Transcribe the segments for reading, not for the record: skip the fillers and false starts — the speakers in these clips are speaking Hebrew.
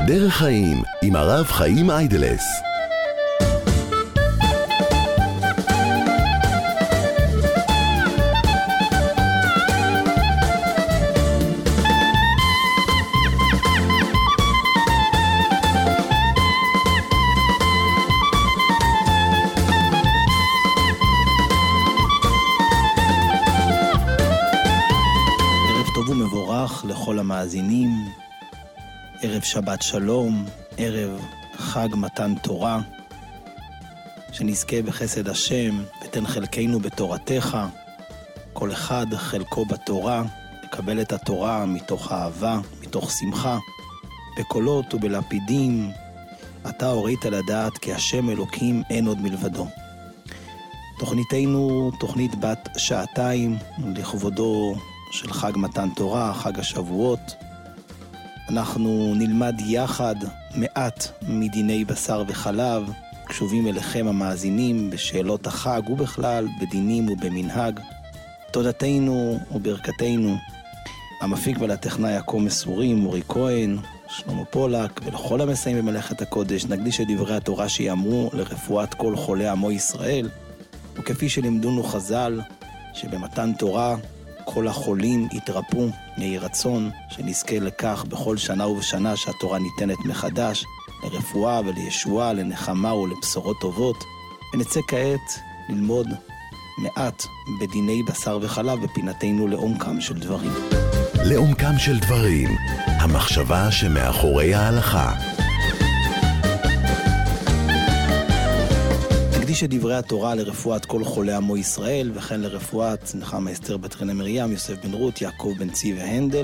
דרך חיים עם הרב חיים איידלס. לכל המאזינים, ערב שבת שלום, ערב חג מתן תורה, שנזכה בחסד השם, ותן חלקנו בתורתך, כל אחד חלקו בתורה, לקבל את התורה מתוך אהבה, מתוך שמחה, בקולות ובלפידים, אתה הורית לדעת כי השם אלוקים אין עוד מלבדו. תוכניתנו תוכנית בת שעתיים לכבודו של חג מתן תורה, חג השבועות. אנחנו נלמד יחד מעט מדיני בשר וחלב, קשובים אליכם המאזינים בשאלות החג ובכלל בדינים ובמנהג. תודתנו וברכתנו, המפיק ולטכנאי הכה מסורים, אורי כהן, שלמה פולק, ולכל המסייעים במלאכת הקודש, נקדיש את דברי התורה שיאמרו לרפואת כל חולי עמו ישראל, וכפי שלימדונו חז"ל, שבמתן תורה כל החולים יתרפו, יהי רצון שנזכה לכך בכל שנה ובשנה שהתורה ניתנת מחדש, לרפואה ולישועה, לנחמה ולבשורות טובות. ונצא כעת ללמוד מעט בדיני בשר וחלב בפינתנו לעומקם של דברים. לעומקם של דברים, המחשבה שמאחורי ההלכה. נקדיש את דברי התורה לרפואת כל חולי עמו ישראל, וכן לרפואת נחמה אסתר בת חנה מרים, יוסף בן רות, יעקב בן צבי והנדל.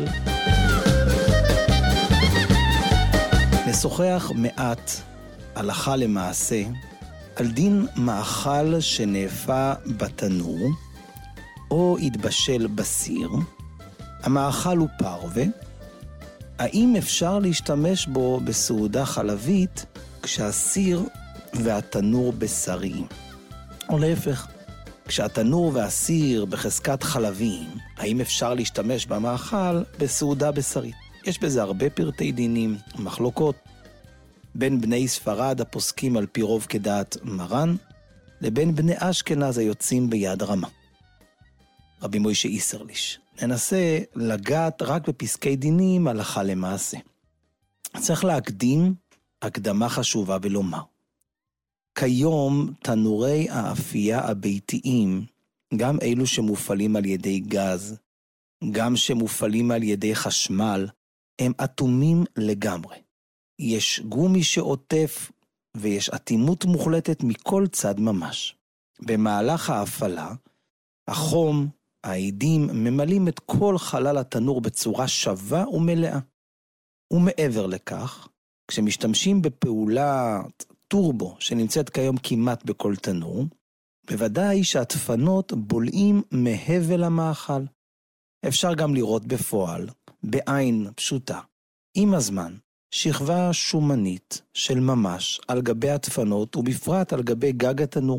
נשוחח מעט הלכה למעשה על דין מאכל שנאפה בתנור או התבשל בסיר. המאכל הוא פרווה. האם אפשר להשתמש בו בסעודה חלבית כשהסיר והתנור בשריים? או להפך, כשהתנור והסיר בחזקת חלביים, האם אפשר להשתמש במאכל בסעודה בשרית? יש בזה הרבה פרטי דינים, מחלוקות, בין בני ספרד הפוסקים על פי רוב כדעת מרן, לבין בני אשכנז היוצאים ביד רמה, רבי מוישה איסרליש. ננסה לגעת רק בפסקי דינים הלכה למעשה. צריך להקדים הקדמה חשובה ולומר, כיום תנורי האפייה הביתיים, גם אלו שמופעלים על ידי גז, גם שמופעלים על ידי חשמל, הם אטומים לגמרי. יש גומי שעוטף ויש אטימות מוחלטת מכל צד ממש. במהלך ההפעלה, החום, העידים ממלאים את כל חלל התנור בצורה שווה ומלאה. ומעבר לכך, כשמשתמשים בפעולת טורבו שנמצאת כיום כמעט בכל תנור, בוודאי שהדפנות בולעים מהבל המאכל. אפשר גם לראות בפועל, בעין פשוטה, עם הזמן, שכבה שומנית של ממש על גבי הדפנות ובפרט על גבי גג התנור.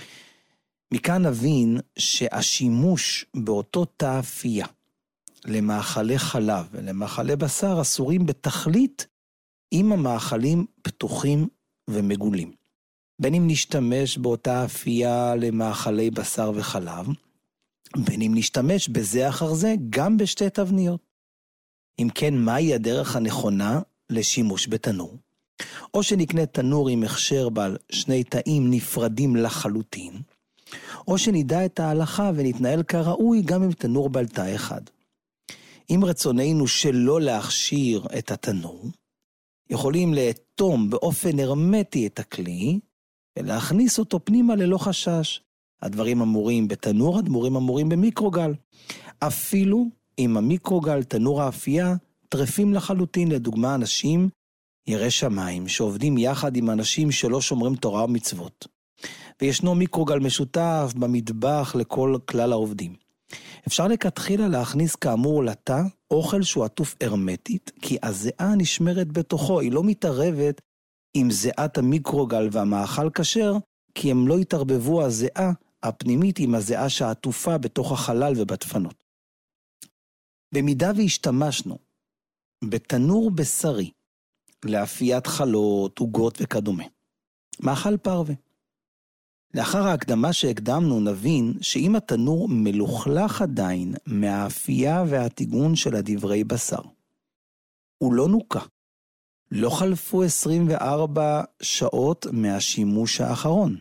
מכאן נבין שהשימוש באותו תאפייה למאכלי חלב ולמאכלי בשר אסורים בתכלית אם המאכלים פתוחים ומגולים. בין אם נשתמש באותה אפייה למאכלי בשר וחלב, בין אם נשתמש בזה אחר זה גם בשתי תבניות. אם כן, מהי הדרך הנכונה לשימוש בתנור? או שנקנה תנור עם הכשר בעל שני תאים נפרדים לחלוטין, או שנדע את ההלכה ונתנהל כראוי גם עם תנור בעל תא אחד. אם רצוננו שלא להכשיר את התנור, יכולים לאטום באופן הרמטי את הכלי, ולהכניס אותו פנימה ללא חשש. הדברים אמורים בתנור, הדברים אמורים במיקרוגל. אפילו אם המיקרוגל, תנור האפייה, טרפים לחלוטין. לדוגמה, אנשים ירא שמיים שעובדים יחד עם אנשים שלא שומרים תורה ומצוות. וישנו מיקרוגל משותף במטבח לכל כלל העובדים. אפשר לכתחילה להכניס כאמור לתא אוכל שהוא עטוף הרמטית, כי הזיעה נשמרת בתוכו, היא לא מתערבת עם זיעת המיקרוגל והמאכל כשר, כי הם לא יתערבבו הזיעה הפנימית עם הזיעה שעטופה בתוך החלל ובדפנות. במידה והשתמשנו בתנור בשרי לאפיית חלות, עוגות וכדומה. מאכל פרווה. לאחר ההקדמה שהקדמנו נבין שאם התנור מלוכלך עדיין מהאפייה והטיגון של הדברי בשר, הוא לא נוקה. לא חלפו 24 שעות מהשימוש האחרון.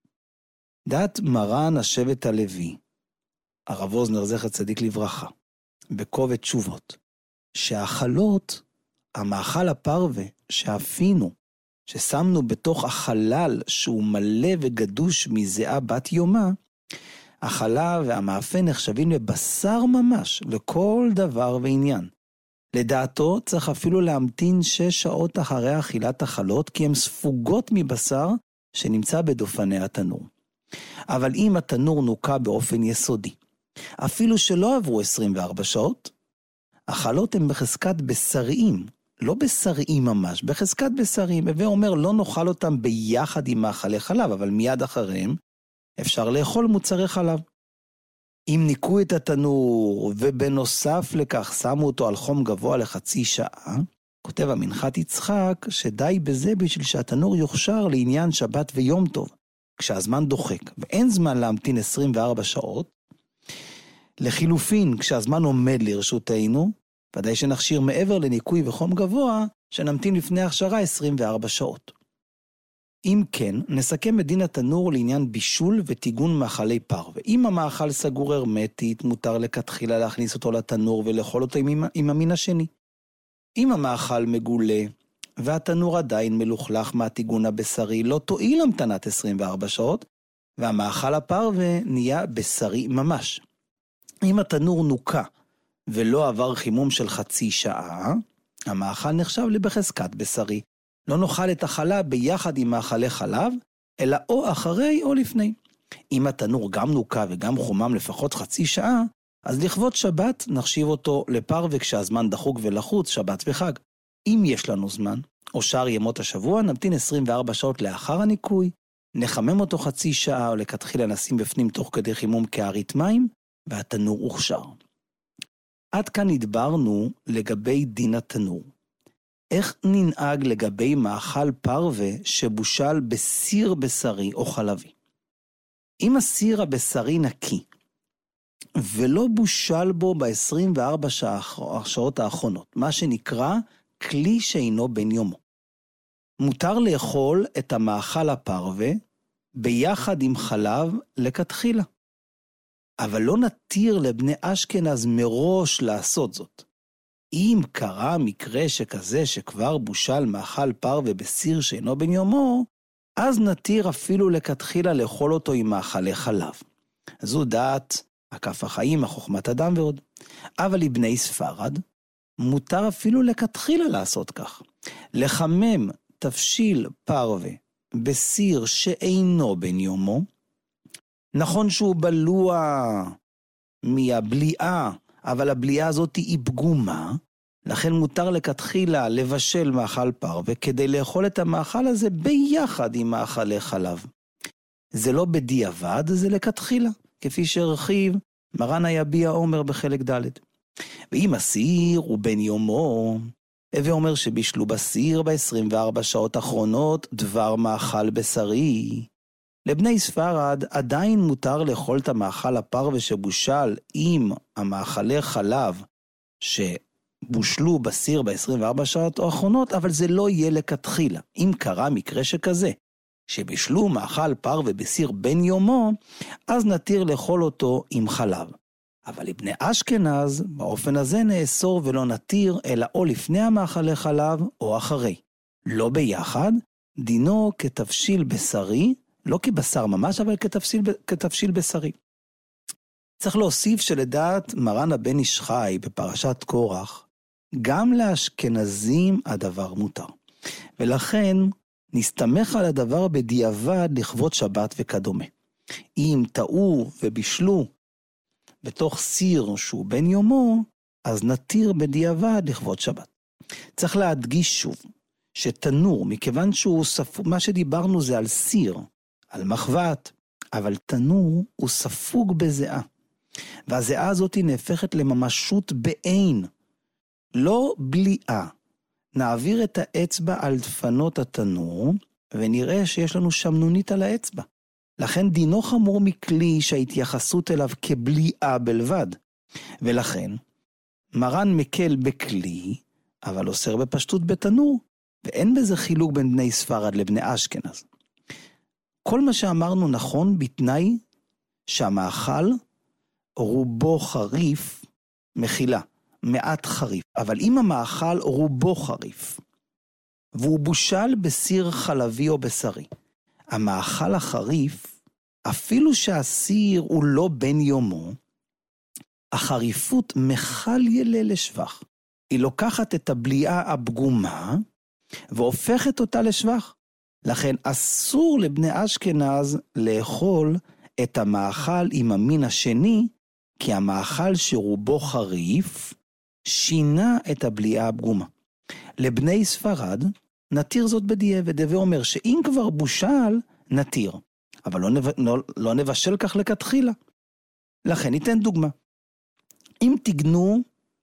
דעת מרן השבט הלוי, הרב אוזנר זכר צדיק לברכה, בכובד תשובות, שהחלות, המאכל הפרווה שאפינו, ששמנו בתוך החלל שהוא מלא וגדוש מזיעה בת יומה, החלה והמאפה נחשבים לבשר ממש, לכל דבר ועניין. לדעתו צריך אפילו להמתין 6 שעות אחרי אכילת החלות, כי הן ספוגות מבשר שנמצא בדופני התנור. אבל אם התנור נוקה באופן יסודי, אפילו שלא עברו 24 שעות, החלות הן בחזקת בשריים, לא בשריים ממש, בחזקת בשריים. הווה אומר, לא נאכל אותם ביחד עם מאכלי חלב, אבל מיד אחריהם אפשר לאכול מוצרי חלב. אם ניקו את התנור ובנוסף לכך שמו אותו על חום גבוה לחצי שעה, כותב המנחת יצחק שדי בזה בשביל שהתנור יוכשר לעניין שבת ויום טוב, כשהזמן דוחק ואין זמן להמתין 24 שעות. לחילופין, כשהזמן עומד לרשותנו, ודאי שנכשיר מעבר לניקוי וחום גבוה, שנמתין לפני הכשרה 24 שעות. אם כן, נסכם את דין התנור לעניין בישול וטיגון מאכלי פרווה. אם המאכל סגור הרמטית, מותר לכתחילה להכניס אותו לתנור ולאכול אותו עם המין השני. אם המאכל מגולה והתנור עדיין מלוכלך מהטיגון הבשרי, לא תועיל המתנת 24 שעות, והמאכל הפרווה נהיה בשרי ממש. אם התנור נוקה ולא עבר חימום של חצי שעה, המאכל נחשב לבחזקת בשרי. לא נאכל את החלה ביחד עם מאכלי חלב, אלא או אחרי או לפני. אם התנור גם נוקה וגם חומם לפחות חצי שעה, אז לכבוד שבת נחשיב אותו לפרווה כשהזמן דחוק ולחוץ, שבת וחג. אם יש לנו זמן, או שאר ימות השבוע, נמתין 24 שעות לאחר הניקוי, נחמם אותו חצי שעה או לכתחילה נשים בפנים תוך כדי חימום כארית מים, והתנור הוכשר. עד כאן הדברנו לגבי דין התנור. איך ננהג לגבי מאכל פרווה שבושל בסיר בשרי או חלבי? אם הסיר הבשרי נקי, ולא בושל בו ב-24 שעות האחרונות, מה שנקרא כלי שאינו בן יומו, מותר לאכול את המאכל הפרווה ביחד עם חלב לכתחילה. אבל לא נתיר לבני אשכנז מראש לעשות זאת. אם קרה מקרה שכזה שכבר בושל מאכל פרווה בסיר שאינו בן יומו, אז נתיר אפילו לכתחילה לאכול אותו עם מאכלי חלב. זו דעת הכף החיים, החוכמת אדם ועוד. אבל לבני ספרד, מותר אפילו לכתחילה לעשות כך. לחמם תבשיל פרווה בסיר שאינו בן יומו, נכון שהוא בלוע מהבליעה, אבל הבליעה הזאת היא פגומה, לכן מותר לכתחילה לבשל מאכל פרווה, כדי לאכול את המאכל הזה ביחד עם מאכלי חלב. זה לא בדיעבד, זה לכתחילה, כפי שהרחיב מרן היביע עומר בחלק ד'. ואם הסיר הוא בן יומו, הווה אומר שבישלו בסיר ב-24 שעות האחרונות דבר מאכל בשרי. לבני ספרד עדיין מותר לאכול את המאכל הפרווה שבושל עם המאכלי חלב שבושלו בסיר ב-24 שעות האחרונות, אבל זה לא יהיה לכתחילה. אם קרה מקרה שכזה, שבישלו מאכל פרווה בסיר בן יומו, אז נתיר לאכול אותו עם חלב. אבל לבני אשכנז, באופן הזה נאסור ולא נתיר, אלא או לפני המאכלי חלב או אחרי. לא ביחד, דינו כתבשיל בשרי, לא כבשר ממש, אבל כתבשיל בשרי. צריך להוסיף שלדעת מרן הבן איש חי בפרשת קורח, גם לאשכנזים הדבר מותר. ולכן נסתמך על הדבר בדיעבד לכבוד שבת וכדומה. אם טעו ובישלו בתוך סיר שהוא בן יומו, אז נתיר בדיעבד לכבוד שבת. צריך להדגיש שוב, שתנור, מכיוון שהוא ספוג, מה שדיברנו זה על סיר, על מחבת, אבל תנור הוא ספוג בזיעה. והזיעה הזאת נהפכת לממשות בעין, לא בליעה. נעביר את האצבע על דפנות התנור, ונראה שיש לנו שמנונית על האצבע. לכן דינו חמור מכלי שההתייחסות אליו כבליעה בלבד. ולכן, מרן מקל בכלי, אבל אוסר בפשטות בתנור, ואין בזה חילוק בין בני ספרד לבני אשכנז. כל מה שאמרנו נכון בתנאי שהמאכל רובו חריף, מחילה, מעט חריף. אבל אם המאכל רובו חריף, והוא בושל בסיר חלבי או בשרי, המאכל החריף, אפילו שהסיר הוא לא בן יומו, החריפות מחל ילה לשבח. היא לוקחת את הבליעה הפגומה, והופכת אותה לשבח. לכן אסור לבני אשכנז לאכול את המאכל עם המין השני, כי המאכל שרובו חריף, שינה את הבליעה הפגומה. לבני ספרד, נתיר זאת בדיעבד, ואומר שאם כבר בושל, נתיר. אבל לא נבשל כך לכתחילה. לכן ניתן דוגמה. אם תגנו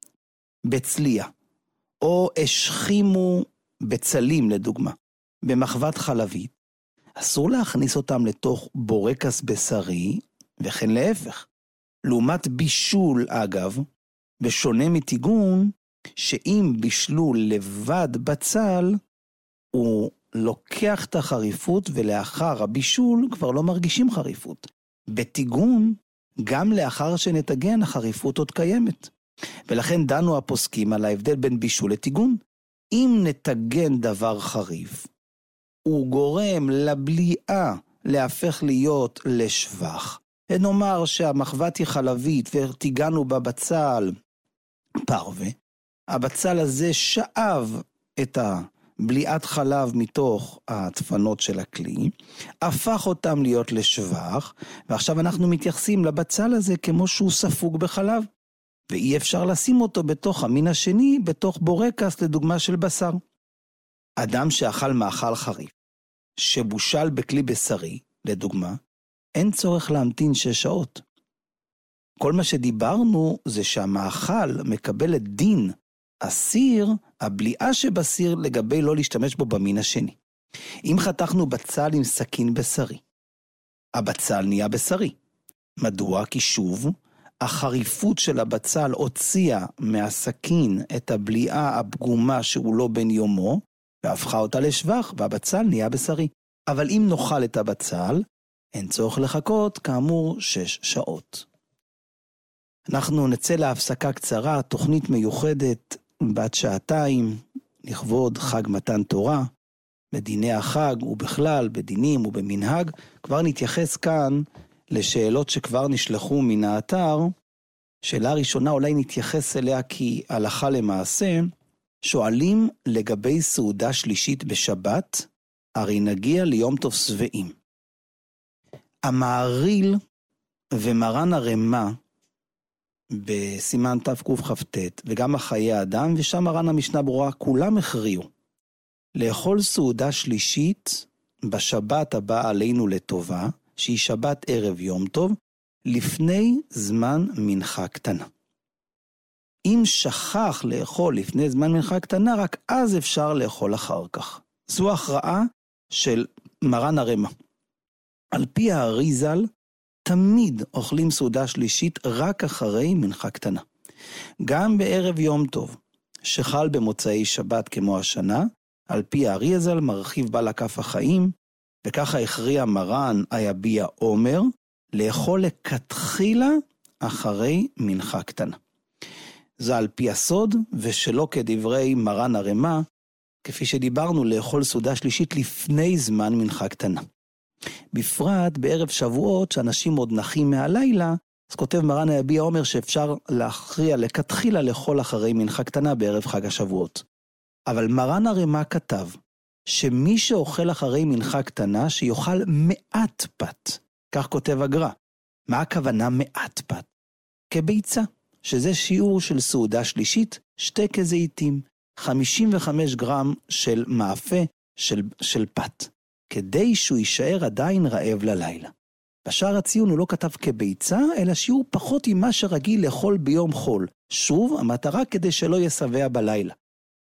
בצליה, או השכימו בצלים לדוגמה, במחבת חלבית, אסור להכניס אותם לתוך בורקס בשרי, וכן להפך. לעומת בישול אגב, בשונה מתיגון, שאם בישלו לבד בצל, הוא לוקח את החריפות, ולאחר הבישול כבר לא מרגישים חריפות. בתיגון, גם לאחר שנתגן, החריפות עוד קיימת. ולכן דנו הפוסקים על ההבדל בין בישול לתיגון. אם נתגן דבר חריף, הוא גורם לבליעה להפך להיות לשבח. ונאמר שהמחבת היא חלבית ותיגענו בה בצל פרווה. הבצל הזה שאב את הבליעת חלב מתוך הדפנות של הכלי, הפך אותם להיות לשבח, ועכשיו אנחנו מתייחסים לבצל הזה כמו שהוא ספוג בחלב, ואי אפשר לשים אותו בתוך המין השני, בתוך בורקס לדוגמה של בשר. אדם שאכל מאכל חריף, שבושל בכלי בשרי, לדוגמה, אין צורך להמתין 6 שעות. כל מה שדיברנו זה שהמאכל מקבל את דין הסיר, הבליעה שבסיר לגבי לא להשתמש בו במין השני. אם חתכנו בצל עם סכין בשרי, הבצל נהיה בשרי. מדוע? כי שוב, החריפות של הבצל הוציאה מהסכין את הבליעה הפגומה שהוא לא בן יומו, והפכה אותה לשבח, והבצל נהיה בשרי. אבל אם נאכל את הבצל, אין צורך לחכות, כאמור, 6 שעות. אנחנו נצא להפסקה קצרה, תוכנית מיוחדת בת 2 לכבוד חג מתן תורה, בדיני החג ובכלל, בדינים ובמנהג. כבר נתייחס כאן לשאלות שכבר נשלחו מן האתר. שאלה ראשונה אולי נתייחס אליה כי הלכה למעשה, שואלים לגבי סעודה שלישית בשבת, הרי נגיע ליום טוב שבעים. המעריל ומרן הרמה בסימן תקכ"ט וגם החיי האדם ושם מרן המשנה ברורה כולם הכריעו לאכול סעודה שלישית בשבת הבאה עלינו לטובה, שהיא שבת ערב יום טוב, לפני זמן מנחה קטנה. אם שכח לאכול לפני זמן מנחה קטנה, רק אז אפשר לאכול אחר כך. זו הכרעה של מרן הרמה. על פי האריזל, תמיד אוכלים סעודה שלישית רק אחרי מנחה קטנה. גם בערב יום טוב, שחל במוצאי שבת כמו השנה, על פי האריזל מרחיב בעל הכף החיים, וככה הכריע מרן היביע עומר, לאכול לכתחילה אחרי מנחה קטנה. זה על פי הסוד, ושלא כדברי מרן הרמה, כפי שדיברנו לאכול סעודה שלישית לפני זמן מנחה קטנה. בפרט בערב שבועות שאנשים עוד נחים מהלילה, אז כותב מרן היביע עומר שאפשר להכריע לכתחילה לאכול אחרי מנחה קטנה בערב חג השבועות. אבל מרן הרמה כתב שמי שאוכל אחרי מנחה קטנה שיאכל מעט פת, כך כותב הגר"א. מה הכוונה מעט פת? כביצה, שזה שיעור של סעודה שלישית, 2 כזיתים, 55 גרם של מאפה של פת, כדי שהוא יישאר עדיין רעב ללילה. בשער הציון הוא לא כתב כביצה, אלא שיעור פחות ממה שרגיל לאכול ביום חול. שוב, המטרה כדי שלא יסבע בלילה.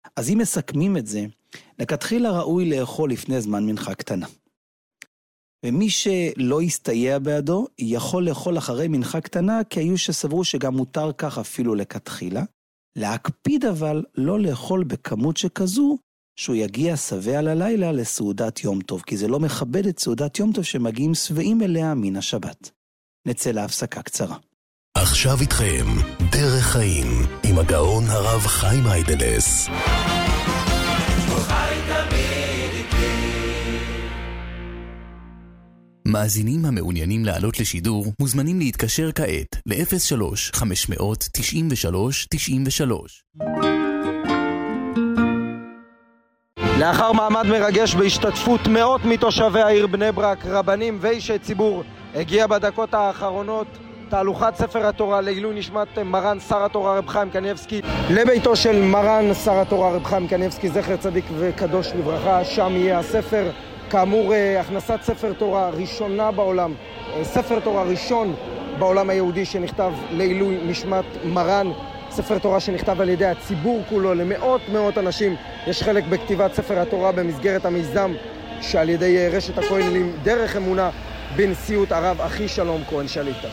אז אם מסכמים את זה, לכתחילה ראוי לאכול לפני זמן מנחה קטנה. ומי שלא יסתייע בידו, יכול לאכול אחרי מנחה קטנה, כי היו שסברו שגם מותר כך אפילו לכתחילה. להקפיד אבל לא לאכול בכמות שכזו, שהוא יגיע שבע ללילה לסעודת יום טוב, כי זה לא מכבד את סעודת יום טוב שמגיעים שבעים אליה מן השבת. נצא להפסקה קצרה. עכשיו איתכם, דרך חיים, עם הגאון הרב חיים איידלס. מאזינים המעוניינים לעלות לשידור מוזמנים להתקשר כעת ל-03-593-93. לאחר מעמד מרגש בהשתתפות מאות מתושבי העיר בני ברק, רבנים ואישי ציבור, הגיע בדקות האחרונות תהלוכת ספר התורה לעילוי נשמת מרן שר התורה רב חיים קניבסקי לביתו של מרן שר התורה רב חיים קניבסקי, זכר צדיק וקדוש לברכה. שם יהיה הספר. כאמור, הכנסת ספר תורה ראשונה בעולם, ספר תורה ראשון בעולם היהודי שנכתב לעילוי נשמת מרן, ספר תורה שנכתב על ידי הציבור כולו, למאות אנשים יש חלק בכתיבת ספר התורה במסגרת המיזם שעל ידי רשת הכוללים דרך אמונה בנשיאות הרב אחי שלום כהן שליט"א.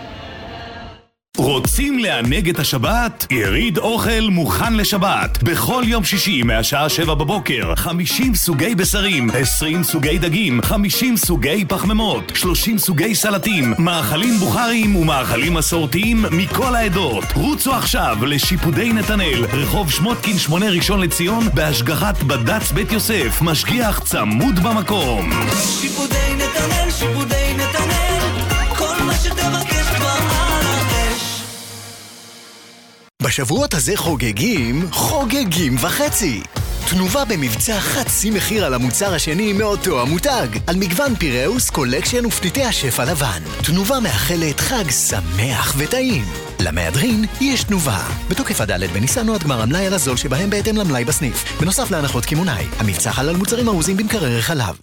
רוצים לענג את השבת? יריד אוכל מוכן לשבת. בכל יום שישי מהשעה 7 בבוקר 50 סוגי בשרים, 20 סוגי דגים, 50 סוגי פחמימות, 30 סוגי סלטים, מאכלים בוכריים ומאכלים מסורתיים מכל העדות. רוצו עכשיו לשיפודי נתנאל, רחוב שמותקין 8 ראשון לציון, בהשגחת בד"ץ בית יוסף, משגיח צמוד במקום. שיפודי נתנאל, שיפודי נתנאל, כל מה שתבקש כבר. בשבועות הזה חוגגים וחצי. תנובה במבצע חצי מחיר על המוצר השני מאותו המותג, על מגוון פיראוס, קולקשן ופתיתי השף הלבן. תנובה מאחלת חג שמח וטעים. למהדרין יש תנובה. בתוקף הד' בניסן או עד גמר המלאי על הזול שבהם בהתאם למלאי בסניף. בנוסף להנחות כימונאי. המבצע חל על מוצרים ארוזים במקרר חלב.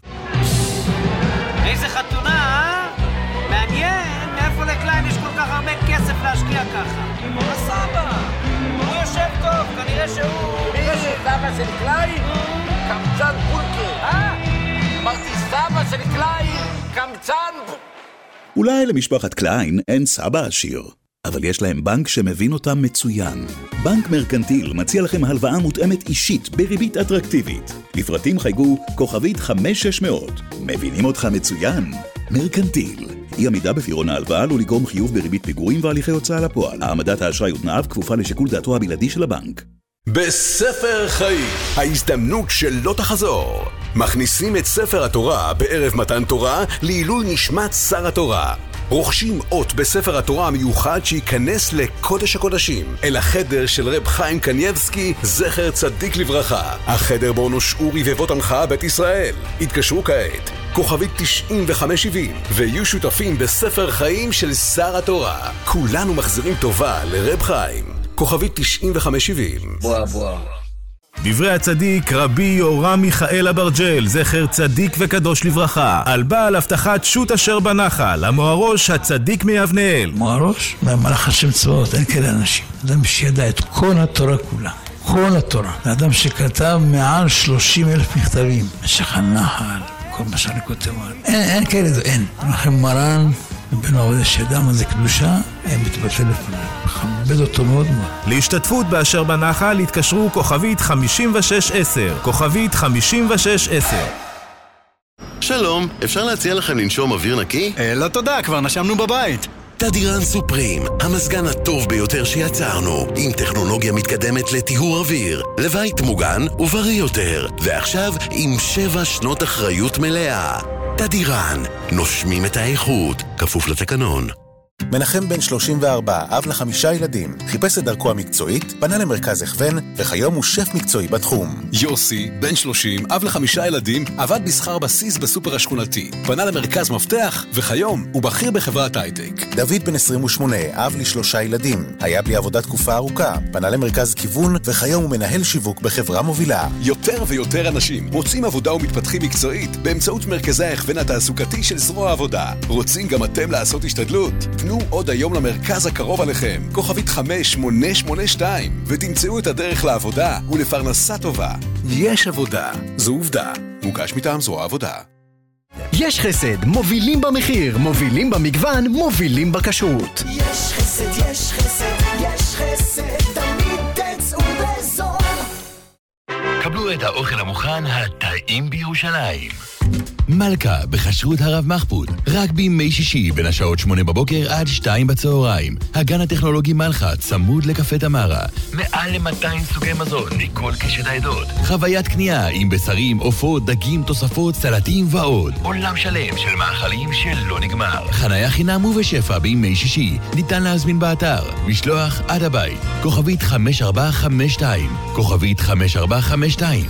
איזה חתונה, מעניין, מאיפה לקליין יש כל כך הרבה כסף להשקיע ככה? הסבא, הוא יושב טוב, כנראה שהוא... מי זה סבא של קליין? קמצן פולקר. אמרתי סבא של קליין, קמצן... אולי למשפחת קליין אין סבא עשיר, אבל יש להם בנק שמבין אותם מצוין. בנק מרקנטיל מציע לכם הלוואה מותאמת אישית בריבית אטרקטיבית. לפרטים חייגו כוכבית 5600. מבינים אותך מצוין? מרקנטיל. אי עמידה בפירעון ההלוואה עלול לגרום חיוב בריבית פיגורים והליכי הוצאה לפועל. העמדת האשראי ותנאיו כפופה לשיקול דעתו הבלעדי של הבנק. בספר חיים, ההזדמנות שלא תחזור. מכניסים את ספר התורה בערב מתן תורה לעילוי נשמת שר התורה. רוכשים אות בספר התורה המיוחד שייכנס לקודש הקודשים, אל החדר של רב חיים קניבסקי, זכר צדיק לברכה. החדר בו נושעו רבבות עמך בית ישראל. התקשרו כעת, כוכבית 9570, ויהיו שותפים בספר חיים של שר התורה. כולנו מחזירים טובה לרב חיים. כוכבית 9570. בוא. דברי הצדיק רבי יורם מיכאל אברג'ל, זכר צדיק וקדוש לברכה, על בעל הבטחת שו"ת אשר בנחל, המוהרוש הצדיק מיבנאל. מוהרוש מהמלאך השם צבאות, אין כאלה אנשים. אדם שידע את כל התורה כולה, כל התורה. אדם שכתב מעל 30,000 מכתבים, משך הנחל, כל מה שאני כותב. אין כאלה, אין. לכם מרן בן העבודה שידע מה זה קדושה, מתבטא לפניו. מכבד אותו מאוד מאוד. להשתתפות באשר בנחל התקשרו כוכבית 5610, כוכבית 5610. שלום, אפשר להציע לכם לנשום אוויר נקי? לא תודה, כבר נשמנו בבית. תדירן סופרים, המזגן הטוב ביותר שיצרנו, עם טכנולוגיה מתקדמת לטיהור אוויר, לבית מוגן ובריא יותר, ועכשיו עם 7 שנות אחריות מלאה. תדירן, נושמים את האיכות, כפוף לתקנון. מנחם בן 34, אב ל5 ילדים, חיפש את דרכו המקצועית, פנה למרכז הכוון, וכיום הוא שף מקצועי בתחום. יוסי, בן 30, אב ל5 ילדים, עבד בשכר בסיס בסופר השכונתי, פנה למרכז מפתח, וכיום הוא בכיר בחברת הייטק. דוד בן 28, אב ל3 ילדים, היה בלי עבודה תקופה ארוכה, פנה למרכז כיוון, וכיום הוא מנהל שיווק בחברה מובילה. יותר ויותר אנשים מוצאים עבודה ומתפתחים מקצועית באמצעות מרכזי ההכוון התעסוקתי של זרוע העבודה. רוצים גם אתם לעשות השתדלות? תנו עוד היום למרכז הקרוב עליכם, כוכבית 5882, ותמצאו את הדרך לעבודה ולפרנסה טובה. יש עבודה, זו עובדה. מוגש מטעם זרוע העבודה. יש חסד, מובילים במחיר, מובילים במגוון, מובילים בכשרות. יש חסד, יש חסד, יש חסד, תמיד תצאו בזול. קבלו את האוכל המוכן הטעים בירושלים. מלכה בחשרות הרב מחפוד, רק בימי שישי בין השעות 8 בבוקר עד 2 בצהריים. הגן הטכנולוגי מלכה צמוד לקפה תמרה. מעל ל200 סוגי מזון מכל קשת העדות. חוויית קנייה עם בשרים, עופות, דגים, תוספות, סלטים ועוד. עולם שלם של מאכלים שלא נגמר. חניה חינם ובשפע בימי שישי. ניתן להזמין באתר. משלוח עד הבית. כוכבית 5452. כוכבית 5452.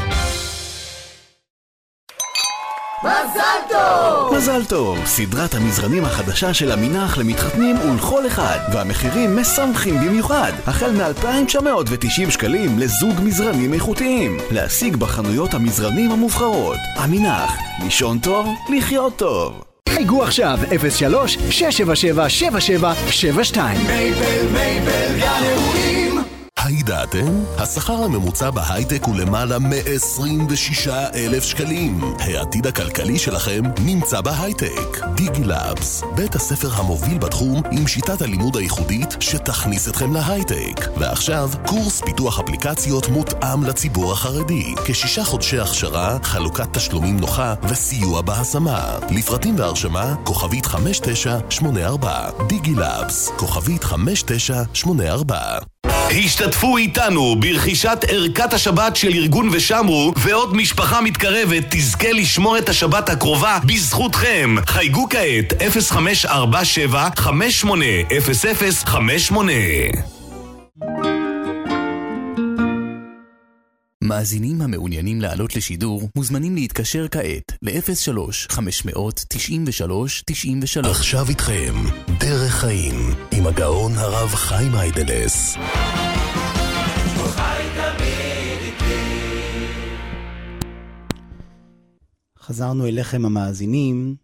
מזל טוב! מזל טוב! סדרת המזרנים החדשה של המינח למתחתנים ולכל אחד, והמחירים משמחים במיוחד, החל מ-2,990 שקלים לזוג מזרנים איכותיים. להשיג בחנויות המזרנים המובחרות. המינח, לישון טוב, לחיות טוב. חייגו עכשיו 03-677-7772. מייבל, גן אירועים. הידעתם? השכר הממוצע בהייטק הוא למעלה מ-26,000 שקלים. העתיד הכלכלי שלכם נמצא בהייטק. דיגילאבס, בית הספר המוביל בתחום עם שיטת הלימוד הייחודית שתכניס אתכם להייטק. ועכשיו, קורס פיתוח אפליקציות מותאם לציבור החרדי. כ6 חודשי הכשרה, חלוקת תשלומים נוחה וסיוע בהשמה. לפרטים והרשמה, כוכבית 5984. דיגילאבס, כוכבית 5984. השתתפו איתנו ברכישת ערכת השבת של ארגון ושמרו, ועוד משפחה מתקרבת תזכה לשמור את השבת הקרובה בזכותכם. חייגו כעת 0547-580058. מאזינים המעוניינים לעלות לשידור מוזמנים להתקשר כעת ל-03-593-93. עכשיו איתכם דרך חיים עם הגאון הרב חיים היידלס. חזרנו אליכם המאזינים.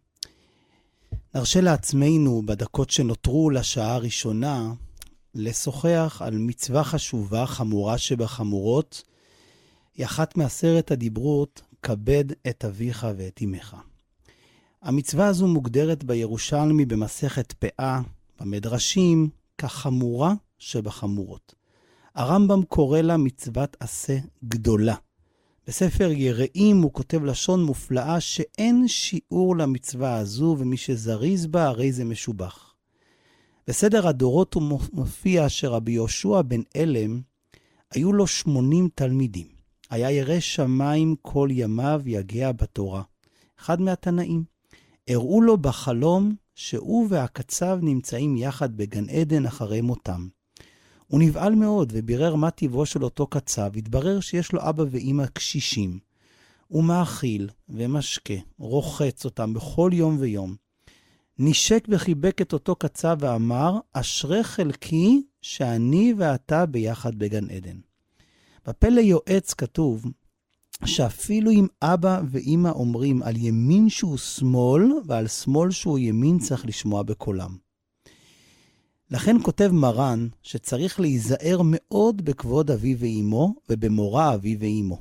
נרשה לעצמנו בדקות שנותרו לשעה הראשונה לשוחח על מצווה חשובה, חמורה שבחמורות. היא אחת מ10 הדיברות, כבד את אביך ואת אמך. המצווה הזו מוגדרת בירושלמי במסכת פאה, במדרשים, כחמורה שבחמורות. הרמב"ם קורא לה מצוות עשה גדולה. בספר יראים הוא כותב לשון מופלאה שאין שיעור למצווה הזו, ומי שזריז בה הרי זה משובח. בסדר הדורות הוא מופיע שרבי יהושע בן אלם היו לו 80 תלמידים. היה ירא שמיים כל ימיו יגע בתורה. אחד מהתנאים. הראו לו בחלום שהוא והקצב נמצאים יחד בגן עדן אחרי מותם. הוא נבעל מאוד ובירר מה טבעו של אותו קצב. התברר שיש לו אבא ואמא קשישים. הוא מאכיל ומשקה, רוחץ אותם בכל יום ויום. נשק וחיבק את אותו קצב ואמר, אשרי חלקי שאני ואתה ביחד בגן עדן. בפלא יועץ כתוב שאפילו אם אבא ואמא אומרים על ימין שהוא שמאל ועל שמאל שהוא ימין צריך לשמוע בקולם. לכן כותב מרן שצריך להיזהר מאוד בכבוד אבי ואמו ובמורא אבי ואמו.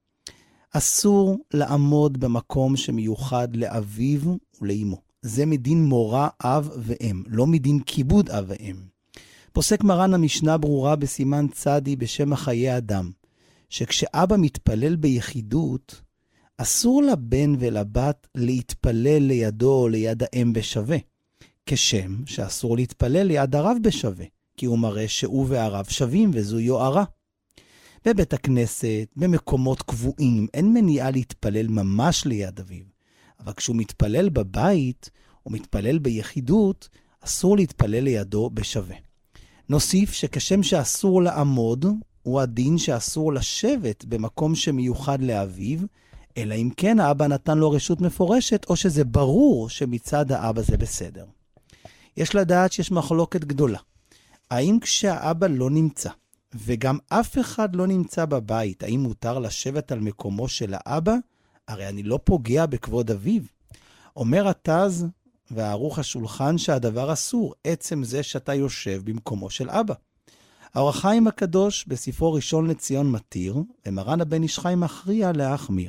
אסור לעמוד במקום שמיוחד לאביו ולאמו. זה מדין מורא אב ואם, לא מדין כיבוד אב ואם. פוסק מרן המשנה ברורה בסימן צדי בשם החיי אדם, שכשאבא מתפלל ביחידות, אסור לבן ולבת להתפלל לידו או ליד האם בשווה, כשם שאסור להתפלל ליד הרב בשווה, כי הוא מראה שהוא והרב שווים וזו יוערה. בבית הכנסת, במקומות קבועים, אין מניעה להתפלל ממש ליד אביו, אבל כשהוא מתפלל בבית, או מתפלל ביחידות, אסור להתפלל לידו בשווה. נוסיף שכשם שאסור לעמוד, הוא הדין שאסור לשבת במקום שמיוחד לאביו, אלא אם כן האבא נתן לו רשות מפורשת, או שזה ברור שמצד האבא זה בסדר. יש לדעת שיש מחלוקת גדולה. האם כשהאבא לא נמצא, וגם אף אחד לא נמצא בבית, האם מותר לשבת על מקומו של האבא? הרי אני לא פוגע בכבוד אביו. אומר התז, וערוך השולחן שהדבר אסור, עצם זה שאתה יושב במקומו של אבא. האור החיים הקדוש בספרו ראשון לציון מתיר, ומרן הבן איש חי מכריע להחמיר.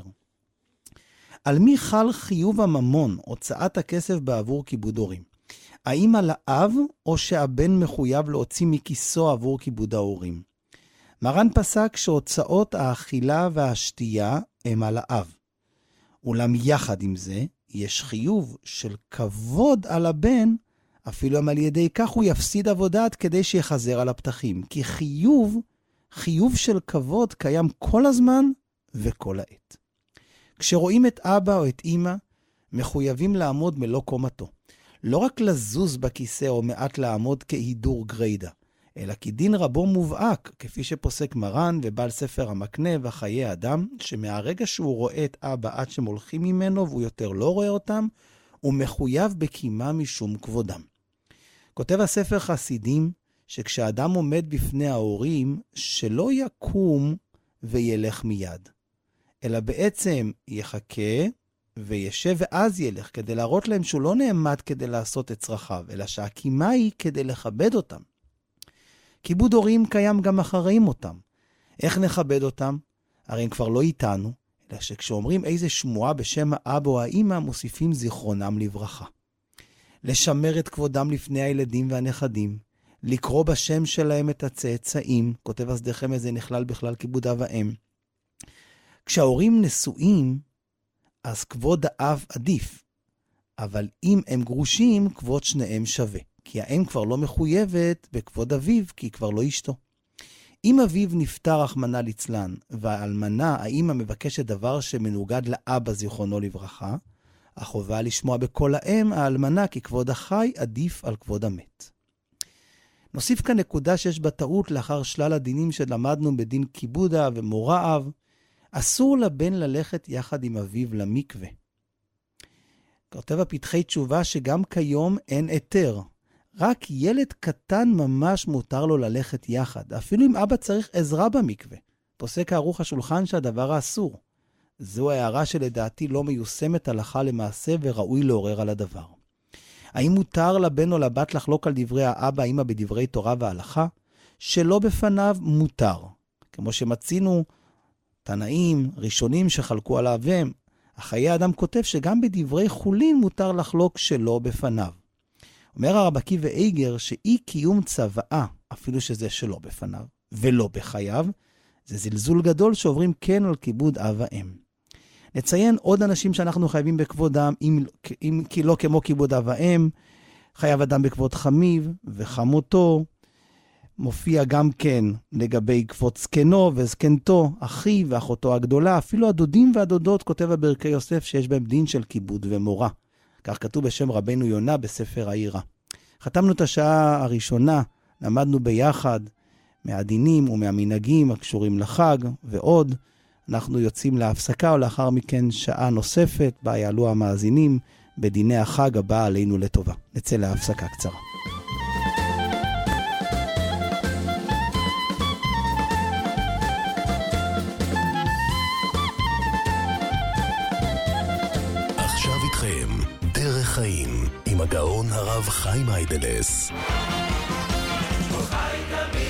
על מי חל חיוב הממון, הוצאת הכסף בעבור כיבוד הורים? האם על האב או שהבן מחויב להוציא מכיסו עבור כיבוד ההורים? מרן פסק שהוצאות האכילה והשתייה הם על האב. אולם יחד עם זה, יש חיוב של כבוד על הבן, אפילו אם על ידי כך הוא יפסיד עבודה עד כדי שיחזר על הפתחים. כי חיוב של כבוד קיים כל הזמן וכל העת. כשרואים את אבא או את אמא, מחויבים לעמוד מלוא קומתו. לא רק לזוז בכיסא או מעט לעמוד כהידור גרידה, אלא כי דין רבו מובהק, כפי שפוסק מרן ובעל ספר המקנה וחיי אדם, שמהרגע שהוא רואה את אבא עד שהם הולכים ממנו והוא יותר לא רואה אותם, הוא מחויב בקימה משום כבודם. כותב הספר חסידים, שכשאדם עומד בפני ההורים, שלא יקום וילך מיד, אלא בעצם יחכה וישב ואז ילך, כדי להראות להם שהוא לא נעמד כדי לעשות את צרכיו, אלא שהקימה היא כדי לכבד אותם. כיבוד הורים קיים גם אחרי מותם. איך נכבד אותם? הרי הם כבר לא איתנו, אלא שכשאומרים איזה שמועה בשם האבא או האמא, מוסיפים זיכרונם לברכה. לשמר את כבודם לפני הילדים והנכדים, לקרוא בשם שלהם את הצאצאים, כותב הסדכם איזה נכלל בכלל כיבוד אב ואם. כשההורים נשואים, אז כבוד האב עדיף, אבל אם הם גרושים, כבוד שניהם שווה. כי האם כבר לא מחויבת בכבוד אביו, כי כבר לא אשתו. אם אביו נפטר רחמנא ליצלן, והאלמנה, האמא מבקשת דבר שמנוגד לאבא זיכרונו לברכה, החובה לשמוע בכל האם, האלמנה, כי כבוד החי עדיף על כבוד המת. נוסיף כאן נקודה שיש בטעות לאחר שלל הדינים שלמדנו בדין כיבוד האב ומורא אב, אסור לבן ללכת יחד עם אביו למקווה. כותב הפתחי תשובה שגם כיום אין היתר. רק ילד קטן ממש מותר לו ללכת יחד, אפילו אם אבא צריך עזרה במקווה. פוסק ערוך השולחן שהדבר האסור. זו הערה שלדעתי לא מיושמת הלכה למעשה וראוי לעורר על הדבר. האם מותר לבן או לבת לחלוק על דברי האבא, האמא בדברי תורה והלכה? שלא בפניו מותר. כמו שמצינו תנאים ראשונים שחלקו על האבם, החיי האדם כותב שגם בדברי חולין מותר לחלוק שלא בפניו. אומר הרב עקיבא איגר שאי קיום צוואה, אפילו שזה שלא בפניו ולא בחייו, זה זלזול גדול שעוברים כן על כיבוד אב ואם. נציין עוד אנשים שאנחנו חייבים בכבודם, אם כי לא כמו כיבוד אב ואם, חייב אדם בכבוד חמיו וחמותו, מופיע גם כן לגבי כבוד זקנו וזקנתו, אחיו ואחותו הגדולה, אפילו הדודים והדודות, כותב הברכי יוסף שיש בהם דין של כיבוד ומורה. כך כתוב בשם רבנו יונה בספר העירה. חתמנו את השעה הראשונה, למדנו ביחד מהדינים ומהמנהגים הקשורים לחג ועוד. אנחנו יוצאים להפסקה ולאחר מכן שעה נוספת בה יעלו המאזינים בדיני החג הבא עלינו לטובה. נצא להפסקה קצרה. חיים עם הגאון הרב חיים היידלס. חי תמיד